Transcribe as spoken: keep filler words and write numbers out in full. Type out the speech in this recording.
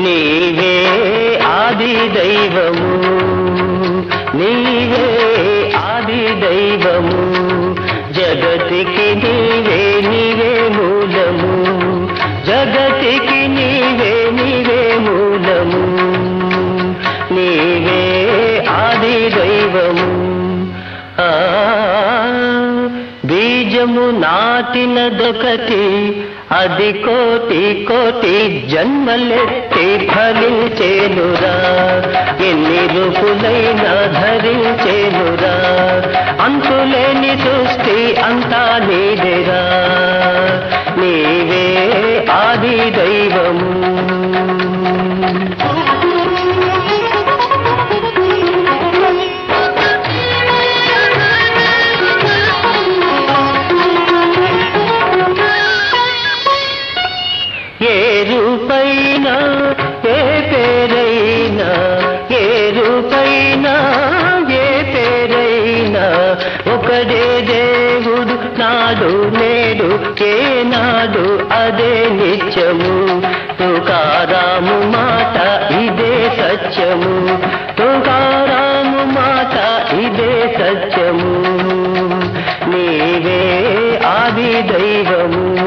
నీవే ఆది దైవము, నీవే ఆది దైవము, జగతికి నీవే నీవే మూలము, జగతికి నీవే నీవే మూలము, నీవే ఆది దైవము. ఆ బీజము నాటినదొకటి, అది కోటి కోటి జన్మలెత్తి ఫలించేనురా, ఎన్ని రూపులైనా ధరించేనురా, అంతులేని సృష్టి అంతా నీదేరా, నీవే ఆది దైవము. ఏ రూపైనా ఏ పేరైనా, ఏ రూపైనా ఏ పేరైనా, ఒకడే దేవుడు నాడు నేడు ఏనాడు అదే నిత్యము, తుకారాము మాట ఇదే సత్యము, తుకారాము మాట ఇదే సత్యము, నీవే ఆది దైవము.